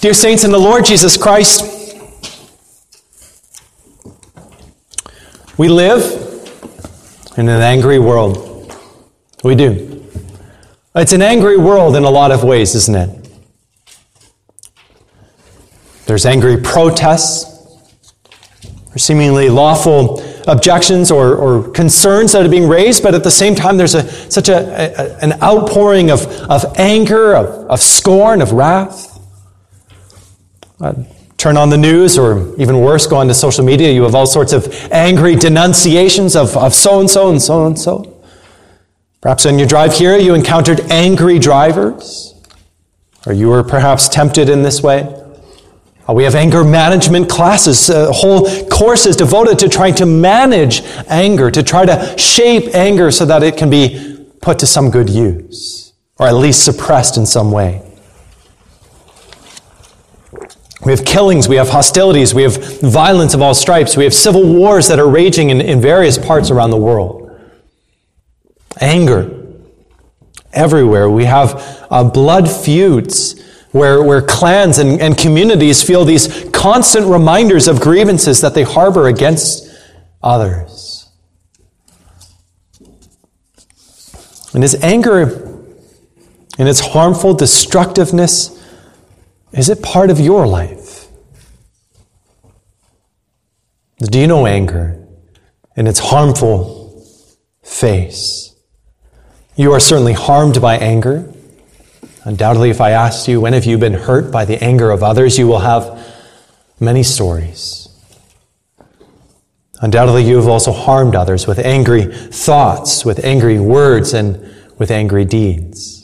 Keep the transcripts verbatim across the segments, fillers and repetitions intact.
Dear saints in the Lord Jesus Christ, we live in an angry world. We do. It's an angry world in a lot of ways, isn't it? There's angry protests, or seemingly lawful objections or, or concerns that are being raised, but at the same time there's a, such a, a, an outpouring of, of anger, of, of scorn, of wrath. Uh, turn on the news, or even worse, go onto social media, you have all sorts of angry denunciations of, of so-and-so and so-and-so. Perhaps on your drive here you encountered angry drivers, or you were perhaps tempted in this way. Uh, we have anger management classes, uh, whole courses devoted to trying to manage anger, to try to shape anger so that it can be put to some good use, or at least suppressed in some way. We have killings, we have hostilities, we have violence of all stripes, we have civil wars that are raging in, in various parts around the world. Anger everywhere. We have uh, blood feuds where, where clans and, and communities feel these constant reminders of grievances that they harbor against others. And is anger, in its harmful destructiveness, is it part of your life? Do you know anger in its harmful face? You are certainly harmed by anger. Undoubtedly, if I asked you, when have you been hurt by the anger of others, you will have many stories. Undoubtedly, you have also harmed others with angry thoughts, with angry words, and with angry deeds.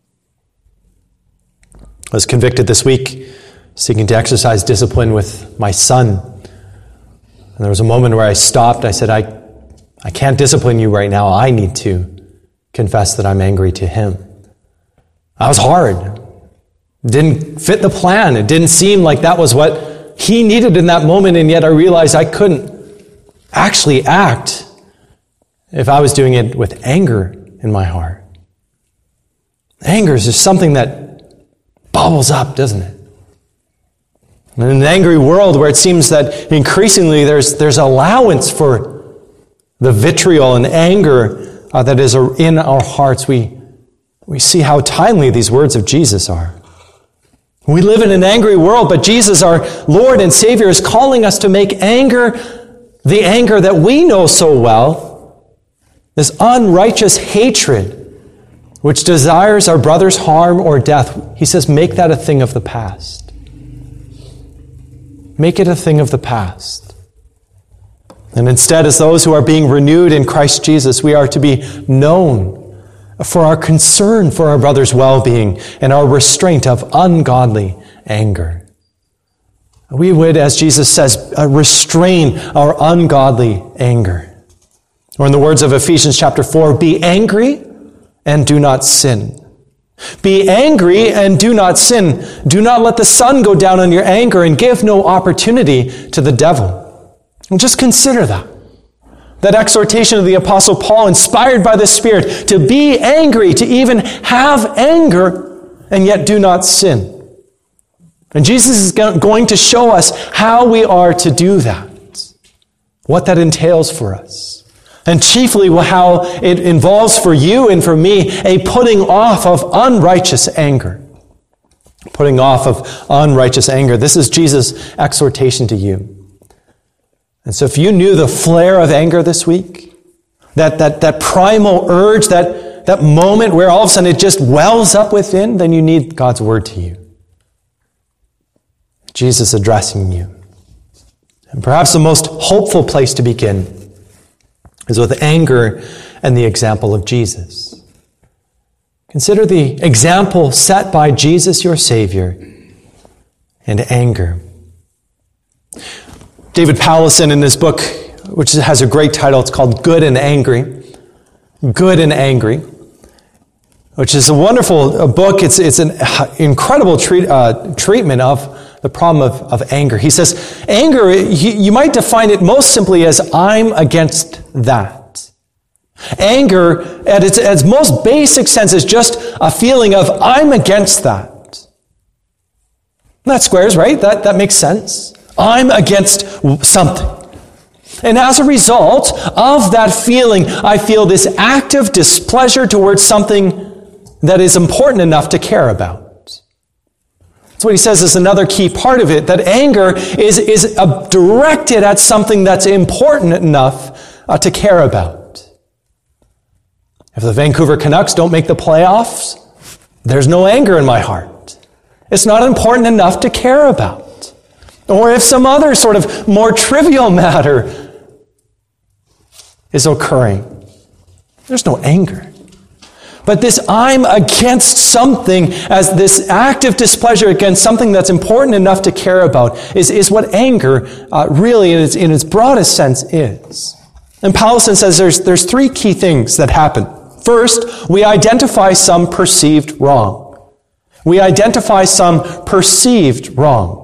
I was convicted this week, seeking to exercise discipline with my son. And there was a moment where I stopped. I said, I, I can't discipline you right now. I need to confess that I'm angry to him. I was hard. It didn't fit the plan. It didn't seem like that was what he needed in that moment, and yet I realized I couldn't actually act if I was doing it with anger in my heart. Anger is just something that bubbles up, doesn't it? In an angry world where it seems that increasingly there's there's allowance for the vitriol and anger uh, that is in our hearts, we we see how timely these words of Jesus are. We live in an angry world, but Jesus, our Lord and Savior, is calling us to make anger, the anger that we know so well, this unrighteous hatred which desires our brother's harm or death. He says, make that a thing of the past. Make it a thing of the past. And instead, as those who are being renewed in Christ Jesus, we are to be known for our concern for our brother's well-being and our restraint of ungodly anger. We would, as Jesus says, restrain our ungodly anger. Or in the words of Ephesians chapter four, be angry and do not sin. Be angry and do not sin. Do not let the sun go down on your anger, and give no opportunity to the devil. And just consider that. That exhortation of the Apostle Paul, inspired by the Spirit, to be angry, to even have anger, and yet do not sin. And Jesus is going to show us how we are to do that, what that entails for us. And chiefly how it involves for you and for me a putting off of unrighteous anger. Putting off of unrighteous anger. This is Jesus' exhortation to you. And so if you knew the flare of anger this week, that, that, that primal urge, that, that moment where all of a sudden it just wells up within, then you need God's word to you. Jesus addressing you. And perhaps the most hopeful place to begin is with anger and the example of Jesus. Consider the example set by Jesus, your Savior, and anger. David Powlison, in his book, which has a great title, it's called Good and Angry. Good and Angry, which is a wonderful book. It's, it's an incredible treat, uh, treatment of the problem of, of anger. He says, anger, you, you might define it most simply as I'm against that. Anger, at its, at its most basic sense, is just a feeling of I'm against that. That squares, right? That, that makes sense. I'm against something. And as a result of that feeling, I feel this active displeasure towards something that is important enough to care about. That's what he says is another key part of it, that anger is, is uh, directed at something that's important enough uh, to care about. If the Vancouver Canucks don't make the playoffs, there's no anger in my heart. It's not important enough to care about. Or if some other sort of more trivial matter is occurring, there's no anger. But this I'm against something, as this active displeasure against something that's important enough to care about, is, is what anger uh, really in its, in its broadest sense is. And Powlison says there's, there's three key things that happen. First, we identify some perceived wrong. We identify some perceived wrong.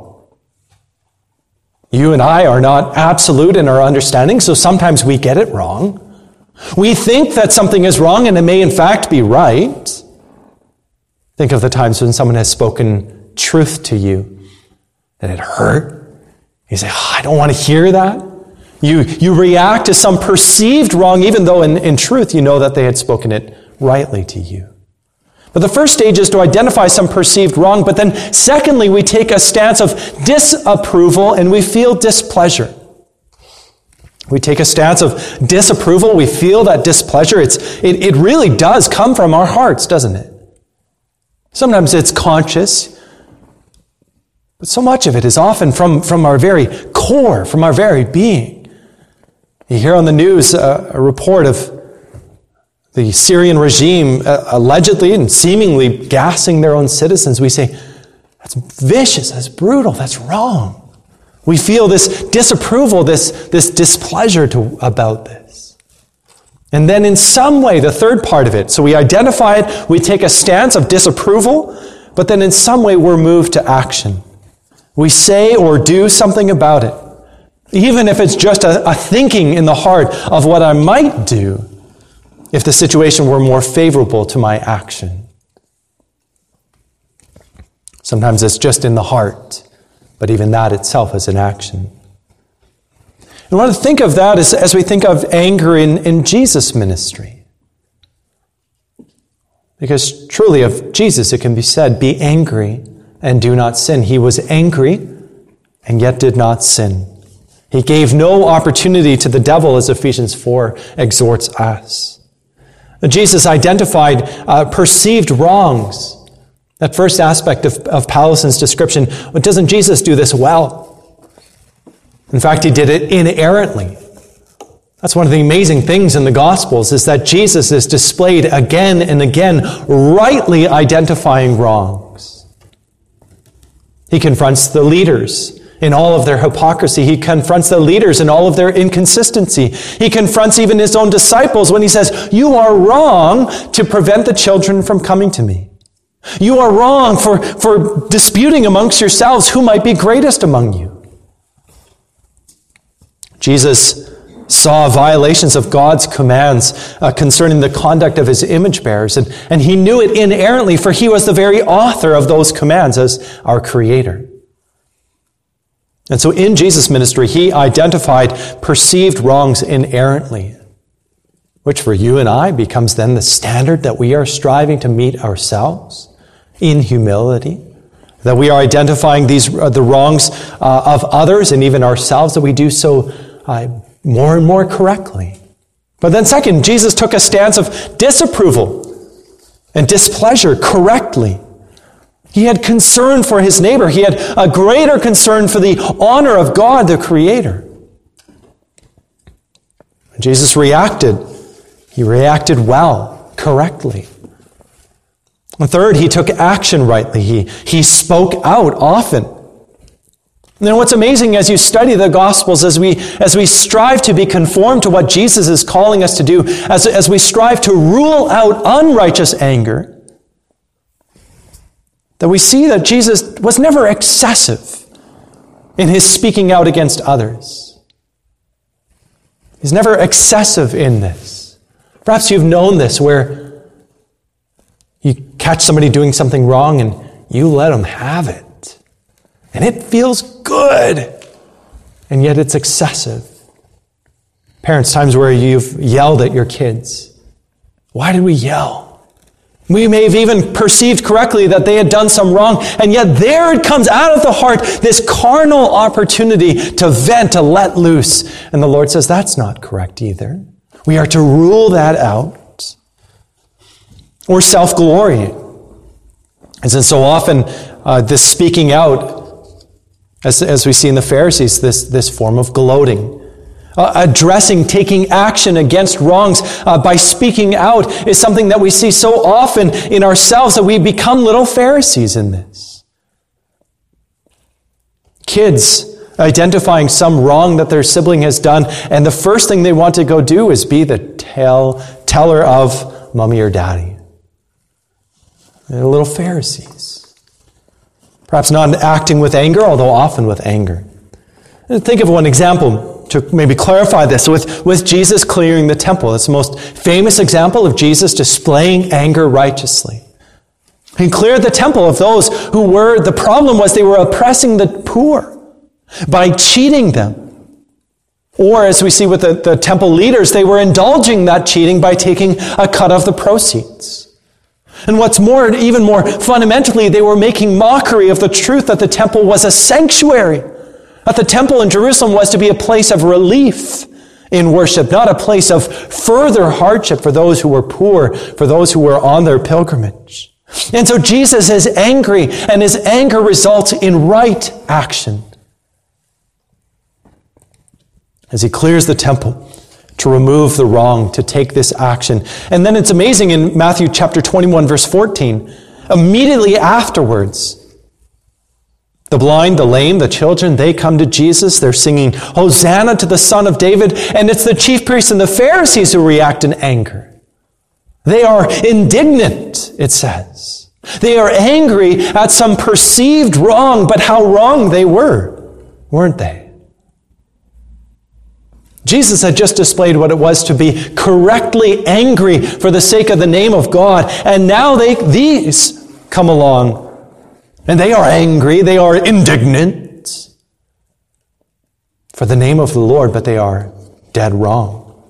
You and I are not absolute in our understanding, so sometimes we get it wrong. We think that something is wrong, and it may in fact be right. Think of the times when someone has spoken truth to you, and it hurt. You say, oh, I don't want to hear that. You, you react to some perceived wrong, even though in, in truth you know that they had spoken it rightly to you. But the first stage is to identify some perceived wrong, but then secondly, we take a stance of disapproval and we feel displeasure. We take a stance of disapproval, we feel that displeasure. It's, it, it really does come from our hearts, doesn't it? Sometimes it's conscious, but so much of it is often from, from our very core, from our very being. You hear on the news uh, a report of the Syrian regime uh, allegedly and seemingly gassing their own citizens. We say, that's vicious, that's brutal, that's wrong. We feel this disapproval, this, this displeasure to, about this. And then in some way, the third part of it, so we identify it, we take a stance of disapproval, but then in some way we're moved to action. We say or do something about it, even if it's just a, a thinking in the heart of what I might do if the situation were more favorable to my action. Sometimes it's just in the heart, but even that itself is an action. And I want to think of that as, as we think of anger in, in Jesus' ministry. Because truly of Jesus it can be said, be angry and do not sin. He was angry and yet did not sin. He gave no opportunity to the devil, as Ephesians four exhorts us. Jesus identified uh, perceived wrongs. That first aspect of, of Powlison's description, but doesn't Jesus do this well? In fact, he did it inerrantly. That's one of the amazing things in the Gospels, is that Jesus is displayed again and again, rightly identifying wrongs. He confronts the leaders in all of their hypocrisy. He confronts the leaders in all of their inconsistency. He confronts even his own disciples when he says, you are wrong to prevent the children from coming to me. You are wrong for, for disputing amongst yourselves who might be greatest among you. Jesus saw violations of God's commands uh, concerning the conduct of his image bearers, and, and he knew it inerrantly, for he was the very author of those commands as our Creator. And so in Jesus' ministry, he identified perceived wrongs inerrantly, which for you and I becomes then the standard that we are striving to meet ourselves in humility, that we are identifying these uh, the wrongs uh, of others and even ourselves, that we do so uh, more and more correctly. But then second, Jesus took a stance of disapproval and displeasure correctly. He had concern for his neighbor. He had a greater concern for the honor of God, the Creator. Jesus reacted. He reacted well, correctly. And third, he took action rightly. He, he spoke out often. And then what's amazing as you study the Gospels, as we, as we strive to be conformed to what Jesus is calling us to do, as, as we strive to rule out unrighteous anger, that we see that Jesus was never excessive in his speaking out against others. He's never excessive in this. Perhaps you've known this, where you catch somebody doing something wrong and you let them have it. And it feels good. And yet it's excessive. Parents, times where you've yelled at your kids. Why did we yell? We may have even perceived correctly that they had done some wrong, and yet there it comes out of the heart, this carnal opportunity to vent, to let loose. And the Lord says that's not correct either. We are to rule that out. Or self-glorying. As in so often, uh, this speaking out, as, as we see in the Pharisees, this, this form of gloating. Uh, addressing, taking action against wrongs uh, by speaking out is something that we see so often in ourselves that we become little Pharisees in this. Kids identifying some wrong that their sibling has done, and the first thing they want to go do is be the tell, teller of mommy or daddy. They're little Pharisees. Perhaps not acting with anger, although often with anger. Think of one example to maybe clarify this with, with Jesus clearing the temple. It's the most famous example of Jesus displaying anger righteously. He cleared the temple of those who were, the problem was they were oppressing the poor by cheating them. Or as we see with the, the temple leaders, they were indulging that cheating by taking a cut of the proceeds. And what's more, even more fundamentally, they were making mockery of the truth that the temple was a sanctuary. That the temple in Jerusalem was to be a place of relief in worship, not a place of further hardship for those who were poor, for those who were on their pilgrimage. And so Jesus is angry, and his anger results in right action. As he clears the temple to remove the wrong, to take this action. And then it's amazing in Matthew chapter twenty-one, verse fourteen, immediately afterwards, the blind, the lame, the children, they come to Jesus. They're singing, Hosanna to the Son of David. And it's the chief priests and the Pharisees who react in anger. They are indignant, it says. They are angry at some perceived wrong, but how wrong they were, weren't they? Jesus had just displayed what it was to be correctly angry for the sake of the name of God. And now they, these come along. And they are angry, they are indignant for the name of the Lord, but they are dead wrong.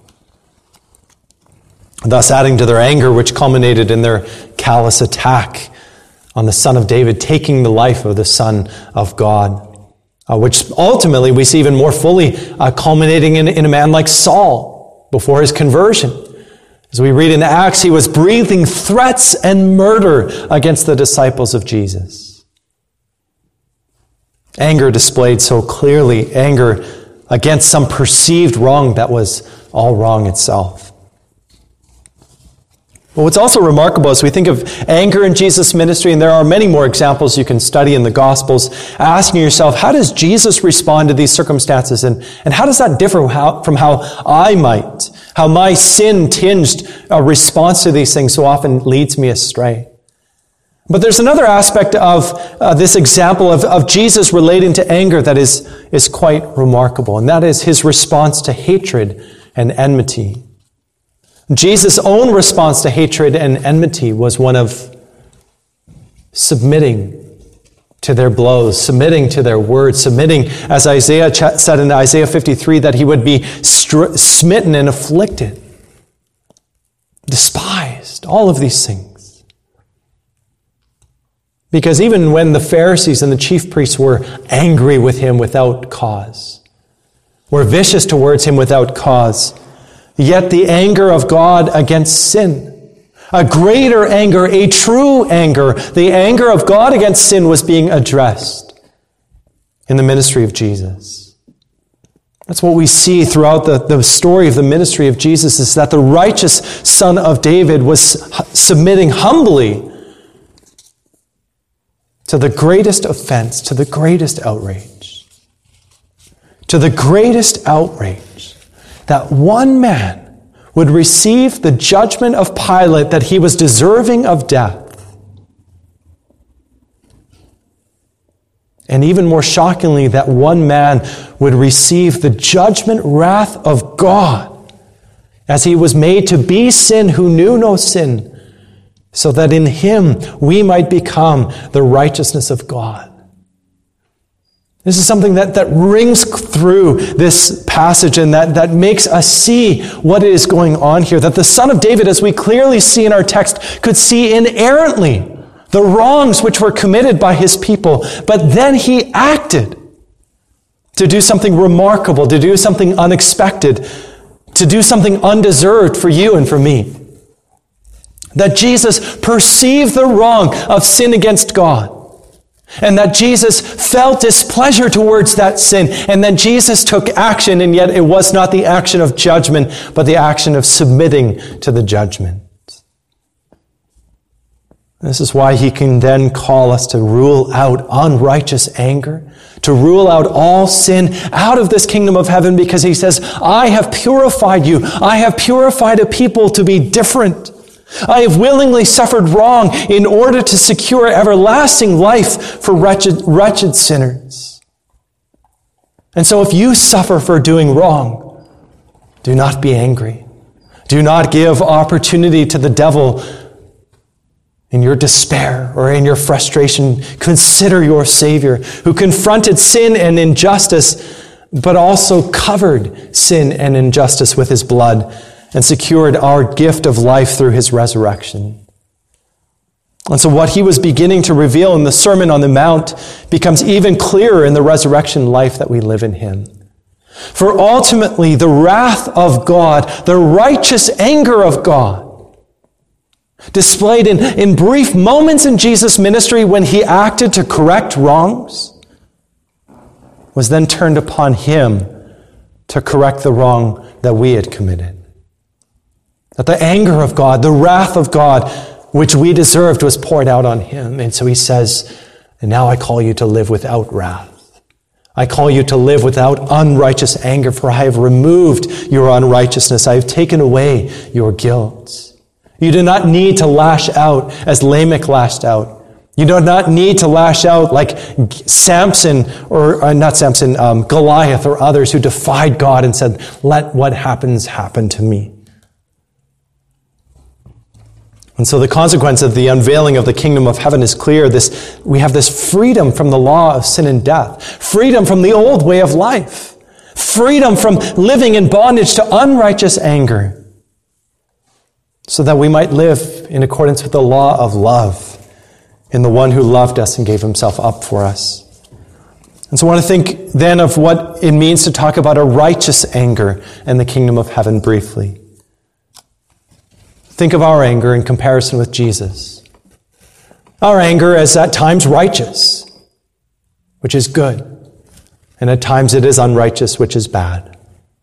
Thus adding to their anger, which culminated in their callous attack on the Son of David, taking the life of the Son of God, uh, which ultimately we see even more fully uh, culminating in, in a man like Saul before his conversion. As we read in Acts, he was breathing threats and murder against the disciples of Jesus. Anger displayed so clearly, anger against some perceived wrong that was all wrong itself. But what's also remarkable as we think of anger in Jesus' ministry, and there are many more examples you can study in the Gospels, asking yourself, how does Jesus respond to these circumstances? And, and how does that differ how, from how I might, how my sin-tinged uh, response to these things so often leads me astray? But there's another aspect of uh, this example of, of Jesus relating to anger that is, is quite remarkable, and that is his response to hatred and enmity. Jesus' own response to hatred and enmity was one of submitting to their blows, submitting to their words, submitting, as Isaiah said in Isaiah fifty-three, that he would be str- smitten and afflicted, despised, all of these things. Because even when the Pharisees and the chief priests were angry with him without cause, were vicious towards him without cause, yet the anger of God against sin, a greater anger, a true anger, the anger of God against sin was being addressed in the ministry of Jesus. That's what we see throughout the, the story of the ministry of Jesus, is that the righteous Son of David was submitting humbly to the greatest offense, to the greatest outrage, to the greatest outrage, that one man would receive the judgment of Pilate that he was deserving of death. And even more shockingly, that one man would receive the judgment wrath of God as he was made to be sin who knew no sin, so that in him we might become the righteousness of God. This is something that, that rings through this passage and that, that makes us see what is going on here. That the Son of David, as we clearly see in our text, could see inerrantly the wrongs which were committed by his people. But then he acted to do something remarkable, to do something unexpected, to do something undeserved for you and for me. That Jesus perceived the wrong of sin against God. And that Jesus felt displeasure towards that sin. And then Jesus took action, and yet it was not the action of judgment, but the action of submitting to the judgment. This is why he can then call us to rule out unrighteous anger, to rule out all sin out of this kingdom of heaven, because he says, I have purified you. I have purified a people to be different. I have willingly suffered wrong in order to secure everlasting life for wretched, wretched sinners. And so if you suffer for doing wrong, do not be angry. Do not give opportunity to the devil in your despair or in your frustration. Consider your Savior, who confronted sin and injustice, but also covered sin and injustice with his blood and secured our gift of life through his resurrection. And so what he was beginning to reveal in the Sermon on the Mount becomes even clearer in the resurrection life that we live in him. For ultimately, the wrath of God, the righteous anger of God, displayed in, in brief moments in Jesus' ministry when he acted to correct wrongs, was then turned upon him to correct the wrong that we had committed. That the anger of God, the wrath of God, which we deserved, was poured out on him. And so he says, and now I call you to live without wrath. I call you to live without unrighteous anger, for I have removed your unrighteousness. I have taken away your guilt. You do not need to lash out as Lamech lashed out. You do not need to lash out like Samson, or uh, not Samson, um, Goliath or others who defied God and said, let what happens happen to me. And so the consequence of the unveiling of the kingdom of heaven is clear. This, we have this freedom from the law of sin and death, freedom from the old way of life, freedom from living in bondage to unrighteous anger, so that we might live in accordance with the law of love in the one who loved us and gave himself up for us. And so I want to think then of what it means to talk about a righteous anger and the kingdom of heaven briefly. Think of our anger in comparison with Jesus. Our anger is at times righteous, which is good, and at times it is unrighteous, which is bad.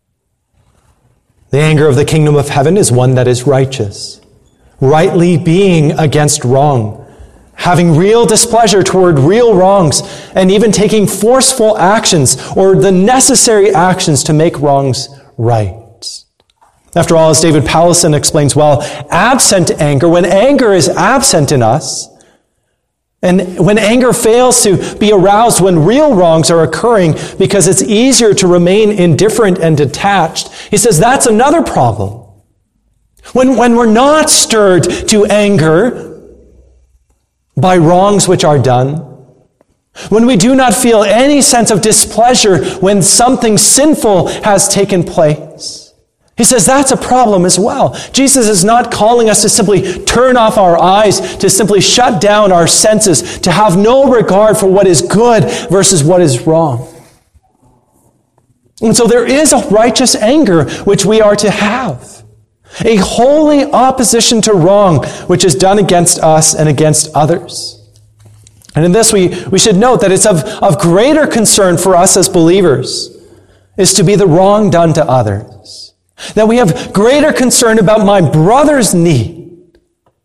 The anger of the kingdom of heaven is one that is righteous, rightly being against wrong, having real displeasure toward real wrongs, and even taking forceful actions or the necessary actions to make wrongs right. After all, as David Powlison explains well, absent anger, when anger is absent in us, and when anger fails to be aroused when real wrongs are occurring because it's easier to remain indifferent and detached, he says that's another problem. When, when we're not stirred to anger by wrongs which are done, when we do not feel any sense of displeasure when something sinful has taken place, he says that's a problem as well. Jesus is not calling us to simply turn off our eyes, to simply shut down our senses, to have no regard for what is good versus what is wrong. And so there is a righteous anger which we are to have. A holy opposition to wrong which is done against us and against others. And in this we, we should note that it's of, of greater concern for us as believers is to be the wrong done to others. That we have greater concern about my brother's need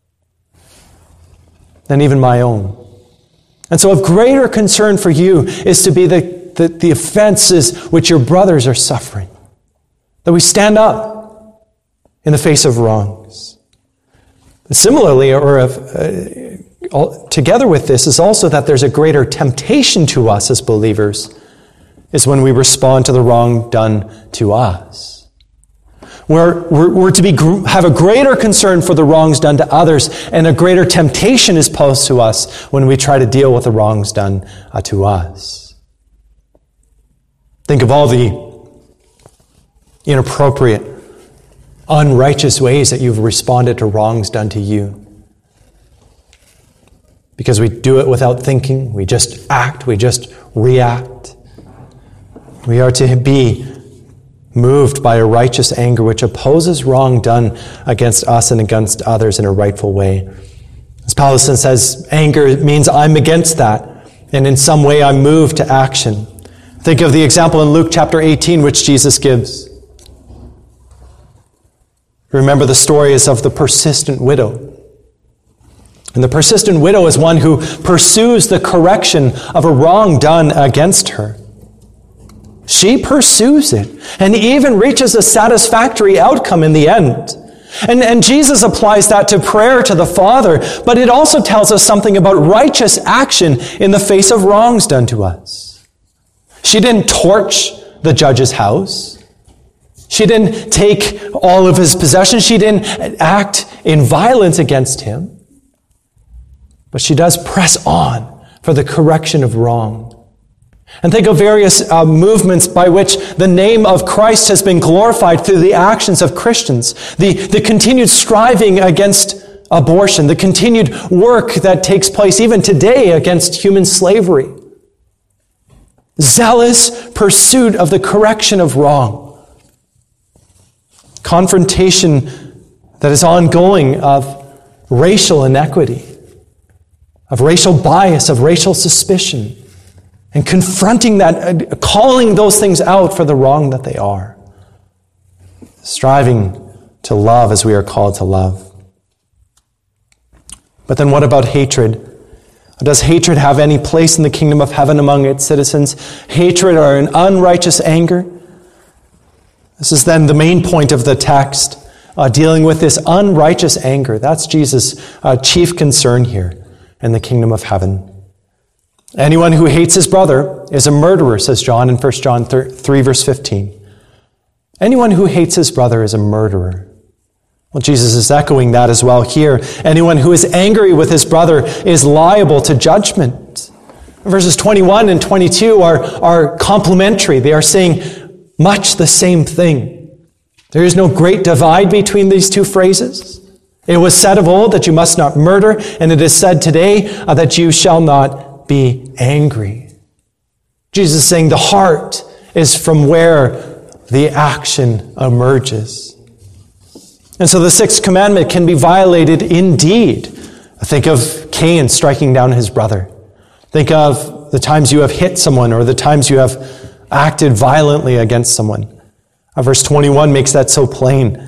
than even my own. And so of greater concern for you is to be the, the, the offenses which your brothers are suffering. That we stand up in the face of wrongs. Similarly, or if, uh, together with this, is also that there's a greater temptation to us as believers is when we respond to the wrong done to us. We're, we're, we're to be, have a greater concern for the wrongs done to others, and a greater temptation is posed to us when we try to deal with the wrongs done uh, to us. Think of all the inappropriate, unrighteous ways that you've responded to wrongs done to you. Because we do it without thinking, we just act, we just react. We are to be moved by a righteous anger which opposes wrong done against us and against others in a rightful way. As Powlison says, anger means I'm against that, and in some way I'm moved to action. Think of the example in Luke chapter eighteen which Jesus gives. Remember the story is of the persistent widow. And the persistent widow is one who pursues the correction of a wrong done against her. She pursues it and even reaches a satisfactory outcome in the end. And, and Jesus applies that to prayer to the Father, but it also tells us something about righteous action in the face of wrongs done to us. She didn't torch the judge's house. She didn't take all of his possessions. She didn't act in violence against him. But she does press on for the correction of wrong. And think of various uh, movements by which the name of Christ has been glorified through the actions of Christians. The, the continued striving against abortion, the continued work that takes place even today against human slavery. Zealous pursuit of the correction of wrong. Confrontation that is ongoing of racial inequity, of racial bias, of racial suspicion, and confronting that, calling those things out for the wrong that they are. Striving to love as we are called to love. But then what about hatred? Does hatred have any place in the kingdom of heaven among its citizens? Hatred or an unrighteous anger? This is then the main point of the text, uh, dealing with this unrighteous anger. That's Jesus' uh, chief concern here in the kingdom of heaven. Anyone who hates his brother is a murderer, says John in First John three, verse fifteen. Anyone who hates his brother is a murderer. Well, Jesus is echoing that as well here. Anyone who is angry with his brother is liable to judgment. Verses twenty-one and twenty-two are, are complementary. They are saying much the same thing. There is no great divide between these two phrases. It was said of old that you must not murder, and it is said today uh, that you shall not be angry. Jesus is saying the heart is from where the action emerges. And so the sixth commandment can be violated indeed. Think of Cain striking down his brother. Think of the times you have hit someone or the times you have acted violently against someone. Uh, verse twenty-one makes that so plain.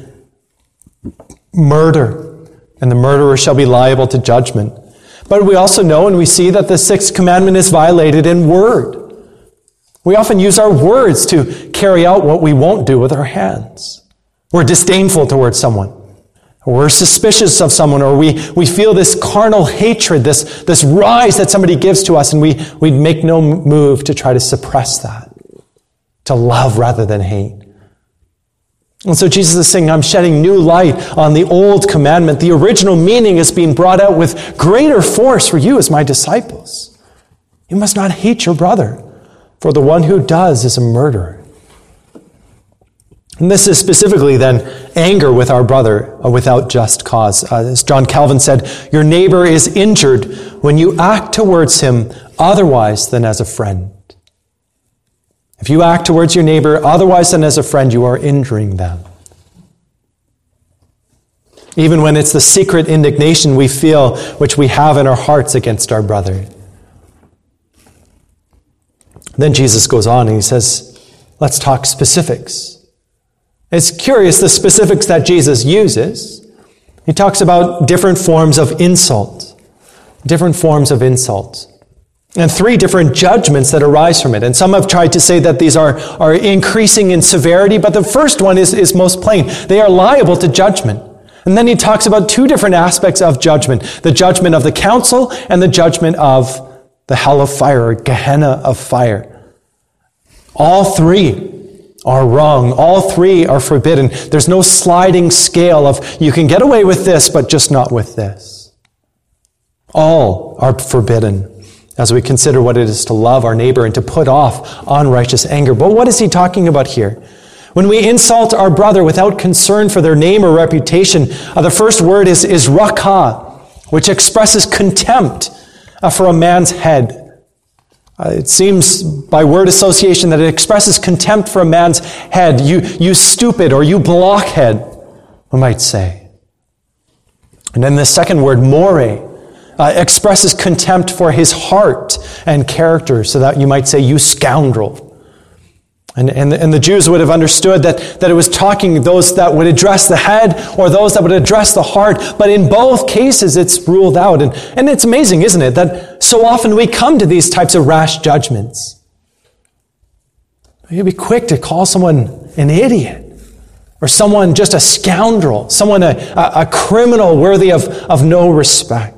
Murder, and the murderer shall be liable to judgment. But we also know and we see that the sixth commandment is violated in word. We often use our words to carry out what we won't do with our hands. We're disdainful towards someone. Or we're suspicious of someone, or we, we feel this carnal hatred, this, this rise that somebody gives to us, and we, we make no move to try to suppress that, to love rather than hate. And so Jesus is saying, I'm shedding new light on the old commandment. The original meaning is being brought out with greater force for you as my disciples. You must not hate your brother, for the one who does is a murderer. And this is specifically then anger with our brother without just cause. Uh, as John Calvin said, your neighbor is injured when you act towards him otherwise than as a friend. If you act towards your neighbor otherwise than as a friend, you are injuring them. Even when it's the secret indignation we feel, which we have in our hearts against our brother. Then Jesus goes on and he says, let's talk specifics. It's curious the specifics that Jesus uses. He talks about different forms of insult. Different forms of insult. And three different judgments that arise from it. And some have tried to say that these are, are increasing in severity, but the first one is, is most plain. They are liable to judgment. And then he talks about two different aspects of judgment. The judgment of the council and the judgment of the hell of fire, or Gehenna of fire. All three are wrong. All three are forbidden. There's no sliding scale of you can get away with this, but just not with this. All are forbidden. as we consider what it is to love our neighbor and to put off unrighteous anger. But what is he talking about here? When we insult our brother without concern for their name or reputation, uh, the first word is, is rakah, which expresses contempt uh, for a man's head. Uh, it seems by word association that it expresses contempt for a man's head. You, you stupid, or you blockhead, we might say. And then the second word, more, Uh, expresses contempt for his heart and character, so that you might say, you scoundrel. And, and, and the Jews would have understood that, that it was talking those that would address the head or those that would address the heart, but in both cases it's ruled out. And, and it's amazing, isn't it, that so often we come to these types of rash judgments. You'd be quick to call someone an idiot, or someone just a scoundrel, someone a, a, a criminal worthy of, of no respect.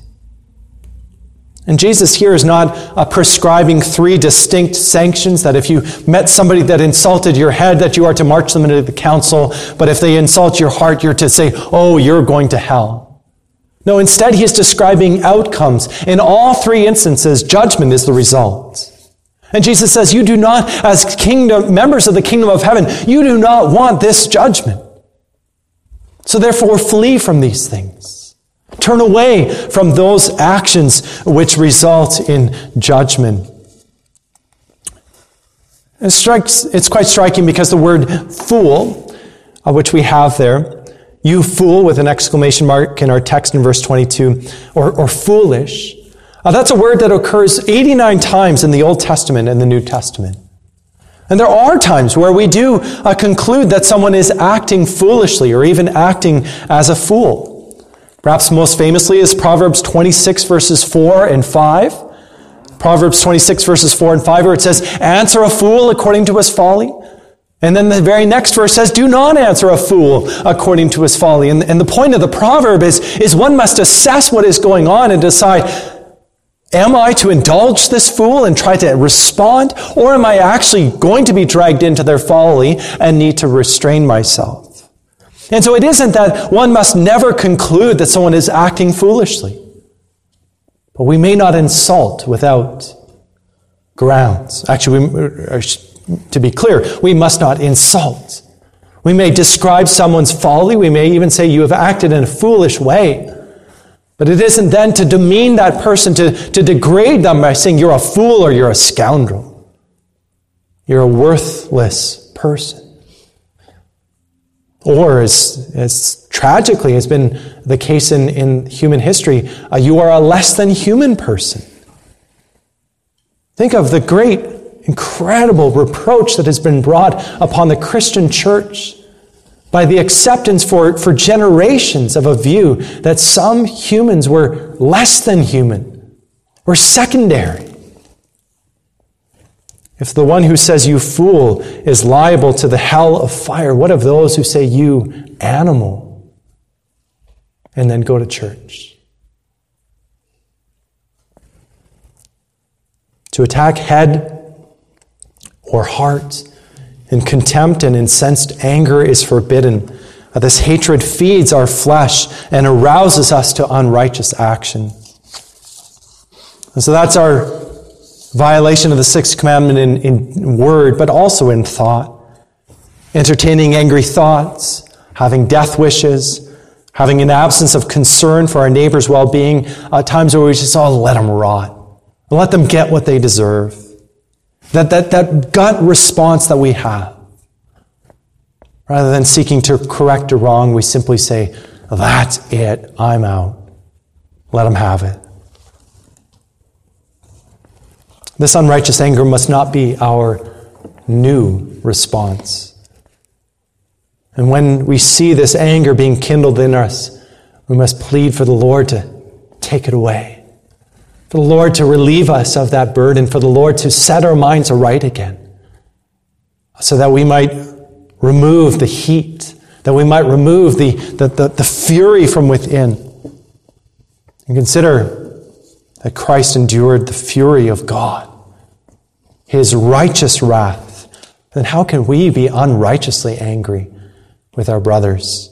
And Jesus here is not uh, prescribing three distinct sanctions, that if you met somebody that insulted your head, that you are to march them into the council, but if they insult your heart, you're to say, oh, you're going to hell. No, instead he is describing outcomes. In all three instances, judgment is the result. And Jesus says, you do not, as kingdom members of the kingdom of heaven, you do not want this judgment. So therefore, flee from these things. Turn away from those actions which result in judgment. It strikes, it's quite striking because the word fool, uh, which we have there, you fool with an exclamation mark in our text in verse twenty-two, or, or foolish, uh, that's a word that occurs eighty-nine times in the Old Testament and the New Testament. And there are times where we do uh, conclude that someone is acting foolishly or even acting as a fool. Perhaps most famously is Proverbs twenty-six verses four and five. Proverbs twenty-six verses four and five, where it says, answer a fool according to his folly. And then the very next verse says, do not answer a fool according to his folly. And, and the point of the proverb is, is one must assess what is going on and decide, am I to indulge this fool and try to respond? Or am I actually going to be dragged into their folly and need to restrain myself? And so it isn't that one must never conclude that someone is acting foolishly. But we may not insult without grounds. Actually, we, to be clear, we must not insult. We may describe someone's folly. We may even say, you have acted in a foolish way. But it isn't then to demean that person, to, to degrade them by saying you're a fool or you're a scoundrel. You're a worthless person. Or, as, as tragically has been the case in, in human history, uh, you are a less than human person. Think of the great, incredible reproach that has been brought upon the Christian church by the acceptance for, for generations of a view that some humans were less than human, were secondary. If the one who says you fool is liable to the hell of fire, what of those who say you animal and then go to church? To attack head or heart in contempt and incensed anger is forbidden. This hatred feeds our flesh and arouses us to unrighteous action. And so that's our violation of the sixth commandment in, in word, but also in thought. Entertaining angry thoughts, having death wishes, having an absence of concern for our neighbor's well-being, uh, times where we just, oh, let them rot. Let them get what they deserve. That, that, that gut response that we have. Rather than seeking to correct a wrong, we simply say, that's it, I'm out. Let them have it. This unrighteous anger must not be our new response. And when we see this anger being kindled in us, we must plead for the Lord to take it away. For the Lord to relieve us of that burden. For the Lord to set our minds aright again. So that we might remove the heat. That we might remove the, the, the, the fury from within. And consider that Christ endured the fury of God. His righteous wrath. Then how can we be unrighteously angry with our brothers?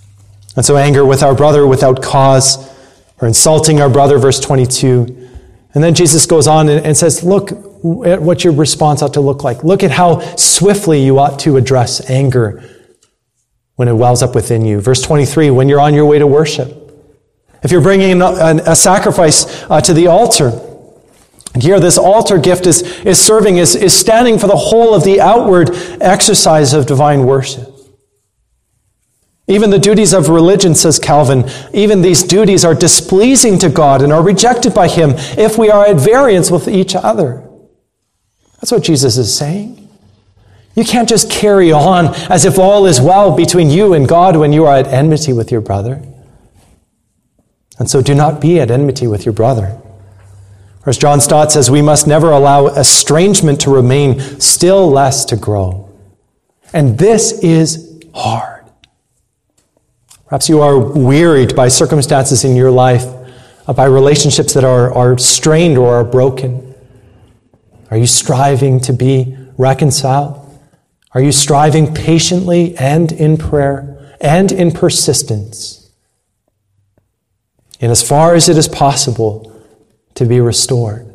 And so anger with our brother without cause, or insulting our brother, verse twenty-two, And then Jesus goes on and, and says, look at what your response ought to look like. Look at how swiftly you ought to address anger when it wells up within you. Verse twenty-three, when you're on your way to worship. If you're bringing a, a sacrifice uh, to the altar, and here this altar gift is, is serving, is, is standing for the whole of the outward exercise of divine worship. Even the duties of religion, says Calvin, even these duties are displeasing to God and are rejected by Him if we are at variance with each other. That's what Jesus is saying. You can't just carry on as if all is well between you and God when you are at enmity with your brother. And so do not be at enmity with your brother. As John Stott says, we must never allow estrangement to remain, still less to grow. And this is hard. Perhaps you are wearied by circumstances in your life, by relationships that are, are strained or are broken. Are you striving to be reconciled? Are you striving patiently and in prayer and in persistence, and as far as it is possible, to be restored?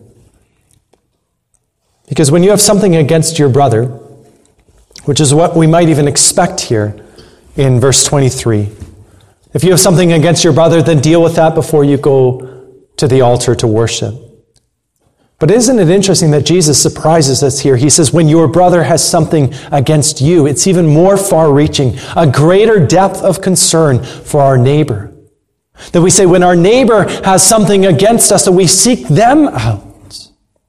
Because when you have something against your brother, which is what we might even expect here in verse twenty-three, if you have something against your brother, then deal with that before you go to the altar to worship. But isn't it interesting that Jesus surprises us here? He says, when your brother has something against you, it's even more far-reaching, a greater depth of concern for our neighbor. That we say, when our neighbor has something against us, that we seek them out.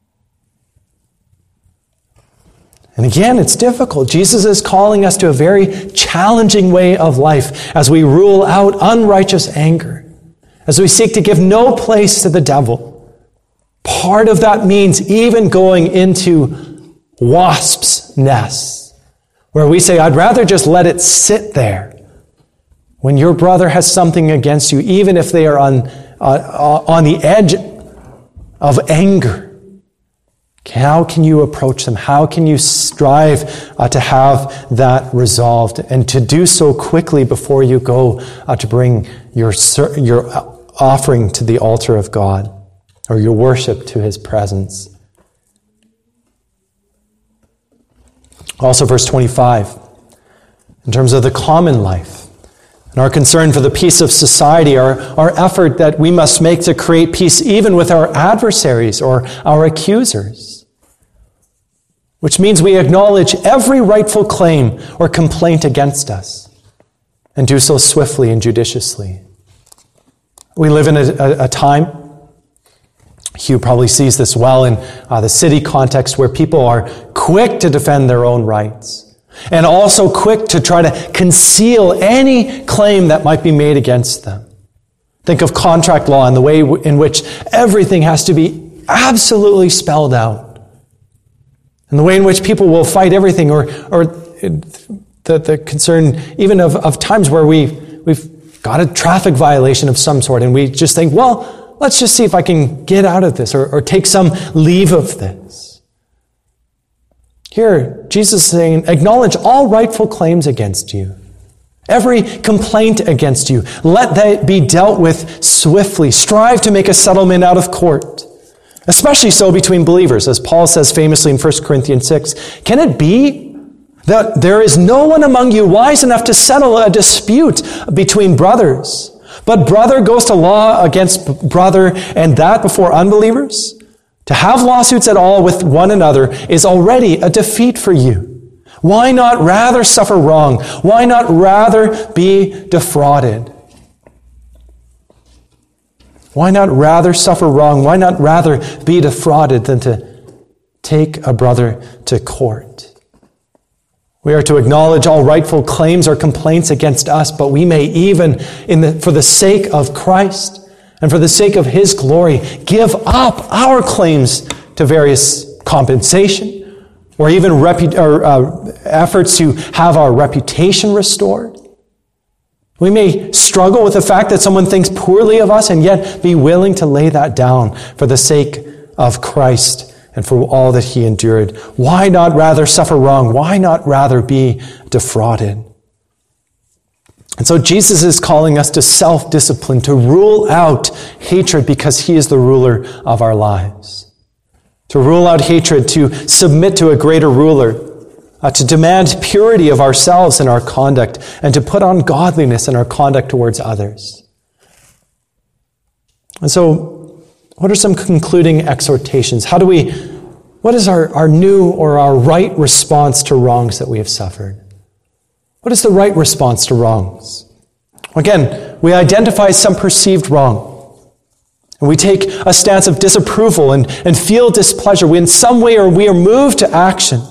And again, it's difficult. Jesus is calling us to a very challenging way of life as we rule out unrighteous anger, as we seek to give no place to the devil. Part of that means even going into wasps' nests, where we say, I'd rather just let it sit there. When your brother has something against you, even if they are on, uh, on the edge of anger, how can you approach them? How can you strive uh, to have that resolved and to do so quickly before you go uh, to bring your, your offering to the altar of God? Or your worship to His presence. Also, verse twenty-five, in terms of the common life, and our concern for the peace of society, our, our effort that we must make to create peace even with our adversaries or our accusers, which means we acknowledge every rightful claim or complaint against us, and do so swiftly and judiciously. We live in a, a, a time, Hugh probably sees this well in uh, the city context, where people are quick to defend their own rights and also quick to try to conceal any claim that might be made against them. Think of contract law and the way w- in which everything has to be absolutely spelled out, and the way in which people will fight everything, or or the, the concern even of, of times where we, we've got a traffic violation of some sort, and we just think, well, let's just see if I can get out of this or, or take some leave of this. Here, Jesus is saying, acknowledge all rightful claims against you. Every complaint against you, let that be dealt with swiftly. Strive to make a settlement out of court, especially so between believers, as Paul says famously in First Corinthians six. Can it be that there is no one among you wise enough to settle a dispute between brothers? But brother goes to law against brother, and that before unbelievers? To have lawsuits at all with one another is already a defeat for you. Why not rather suffer wrong? Why not rather be defrauded? Why not rather suffer wrong? Why not rather be defrauded than to take a brother to court? We are to acknowledge all rightful claims or complaints against us, but we may even, in the, for the sake of Christ and for the sake of His glory, give up our claims to various compensation or even repu- or, uh, efforts to have our reputation restored. We may struggle with the fact that someone thinks poorly of us and yet be willing to lay that down for the sake of Christ and for all that He endured. Why not rather suffer wrong? Why not rather be defrauded? And so Jesus is calling us to self-discipline, to rule out hatred because he is the ruler of our lives. To rule out hatred, to submit to a greater ruler, uh, to demand purity of ourselves in our conduct, and to put on godliness in our conduct towards others. And so, what are some concluding exhortations? How do we, what is our, our new or our right response to wrongs that we have suffered? What is the right response to wrongs? Again, we identify some perceived wrong. And we take a stance of disapproval and, and feel displeasure. We, in some way, or we are moved to action.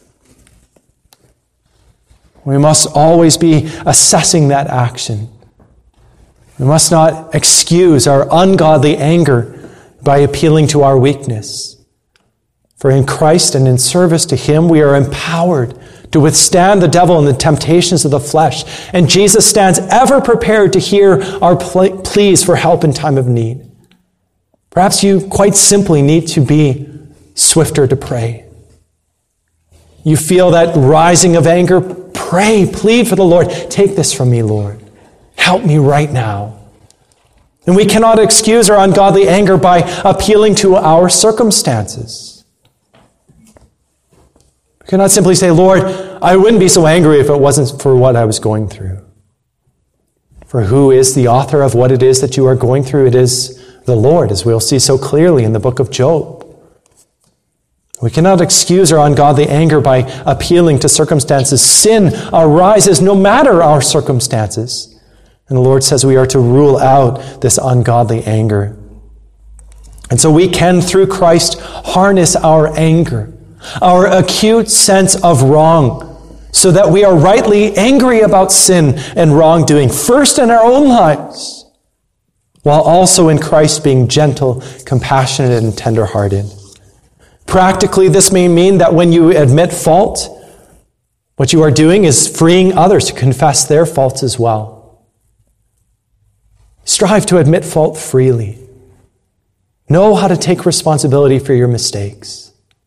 We must always be assessing that action. We must not excuse our ungodly anger by appealing to our weakness. For in Christ and in service to him, we are empowered to withstand the devil and the temptations of the flesh. And Jesus stands ever prepared to hear our pleas for help in time of need. Perhaps you quite simply need to be swifter to pray. You feel that rising of anger, pray, plead for the Lord. Take this from me, Lord. Help me right now. And we cannot excuse our ungodly anger by appealing to our circumstances. We cannot simply say, Lord, I wouldn't be so angry if it wasn't for what I was going through. For who is the author of what it is that you are going through? It is the Lord, as we'll see so clearly in the book of Job. We cannot excuse our ungodly anger by appealing to circumstances. Sin arises no matter our circumstances. And the Lord says we are to rule out this ungodly anger. And so we can, through Christ, harness our anger, our acute sense of wrong, so that we are rightly angry about sin and wrongdoing, first in our own lives, while also in Christ being gentle, compassionate, and tender-hearted. Practically, this may mean that when you admit fault, what you are doing is freeing others to confess their faults as well. Strive to admit fault freely. Know how to take responsibility for your mistakes.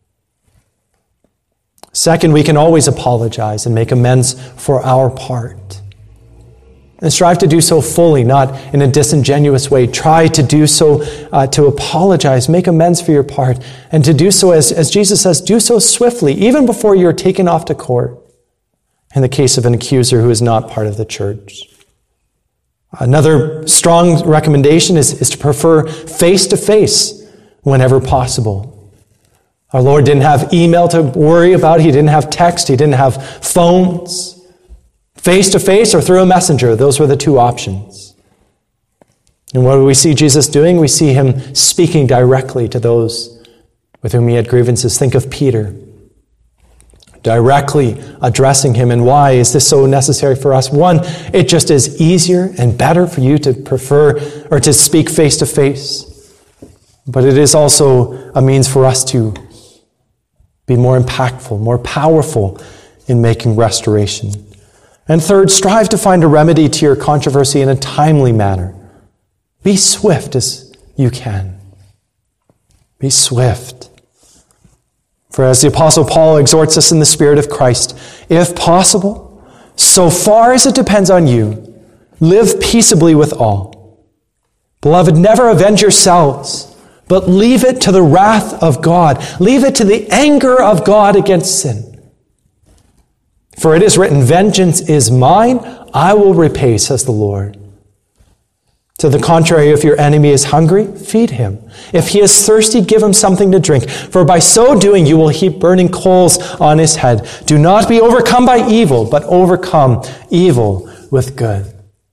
Second, we can always apologize and make amends for our part. And strive to do so fully, not in a disingenuous way. Try to do so, uh, to apologize, make amends for your part, and to do so, as, as Jesus says, do so swiftly, even before you're taken off to court, in the case of an accuser who is not part of the church. Another strong recommendation is, is to prefer face-to-face whenever possible. Our Lord didn't have email to worry about. He didn't have text. He didn't have phones. Face-to-face or through a messenger. Those were the two options. And what do we see Jesus doing? We see him speaking directly to those with whom he had grievances. Think of Peter. Directly addressing him. And why is this so necessary for us? One, it just is easier and better for you to prefer or to speak face-to-face. But it is also a means for us to be more impactful, more powerful in making restoration. And third, strive to find a remedy to your controversy in a timely manner. Be swift as you can. Be swift. For as the Apostle Paul exhorts us in the Spirit of Christ, if possible, so far as it depends on you, live peaceably with all. Beloved, never avenge yourselves, but leave it to the wrath of God. Leave it to the anger of God against sin. For it is written, vengeance is mine, I will repay, says the Lord. To the contrary, if your enemy is hungry, feed him. If he is thirsty, give him something to drink. For by so doing, you will heap burning coals on his head. Do not be overcome by evil, but overcome evil with good.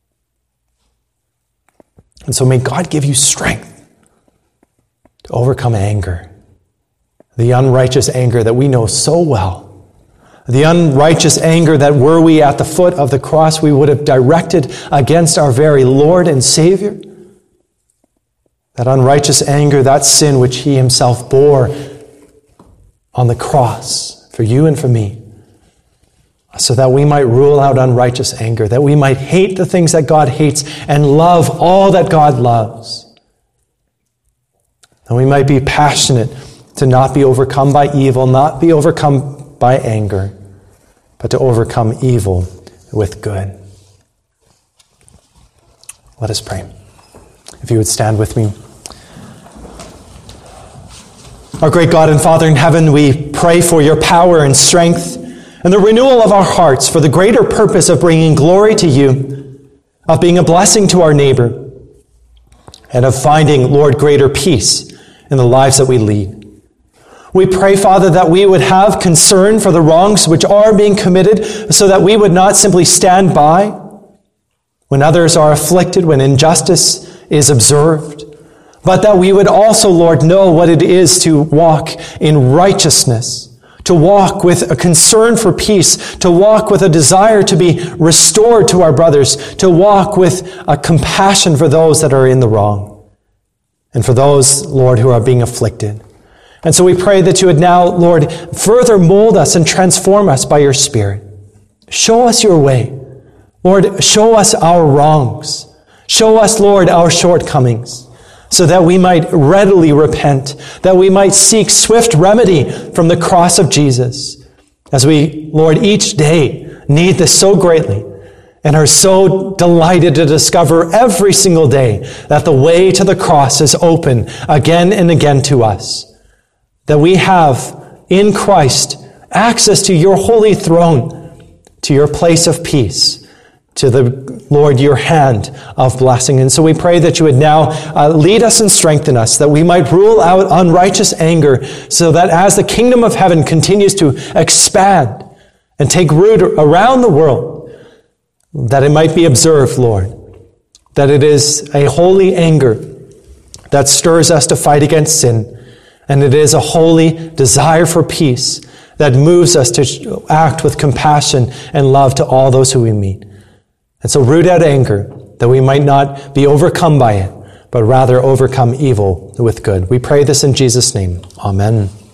And so may God give you strength to overcome anger, the unrighteous anger that we know so well. The unrighteous anger that were we at the foot of the cross, we would have directed against our very Lord and Savior. That unrighteous anger, that sin which he himself bore on the cross for you and for me, so that we might rule out unrighteous anger, that we might hate the things that God hates and love all that God loves. And we might be passionate to not be overcome by evil, not be overcome by anger, but to overcome evil with good. Let us pray. If you would stand with me. Our great God and Father in heaven, we pray for your power and strength and the renewal of our hearts for the greater purpose of bringing glory to you, of being a blessing to our neighbor, and of finding, Lord, greater peace in the lives that we lead. We pray, Father, that we would have concern for the wrongs which are being committed so that we would not simply stand by when others are afflicted, when injustice is observed, but that we would also, Lord, know what it is to walk in righteousness, to walk with a concern for peace, to walk with a desire to be restored to our brothers, to walk with a compassion for those that are in the wrong, and for those, Lord, who are being afflicted. And so we pray that you would now, Lord, further mold us and transform us by your Spirit. Show us your way. Lord, show us our wrongs. Show us, Lord, our shortcomings, so that we might readily repent, that we might seek swift remedy from the cross of Jesus, as we, Lord, each day need this so greatly and are so delighted to discover every single day that the way to the cross is open again and again to us, that we have in Christ access to your holy throne, to your place of peace, to the, Lord, your hand of blessing. And so we pray that you would now uh, lead us and strengthen us, that we might rule out unrighteous anger, so that as the kingdom of heaven continues to expand and take root around the world, that it might be observed, Lord, that it is a holy anger that stirs us to fight against sin, and it is a holy desire for peace that moves us to act with compassion and love to all those who we meet. And so root out anger, that we might not be overcome by it, but rather overcome evil with good. We pray this in Jesus' name. Amen.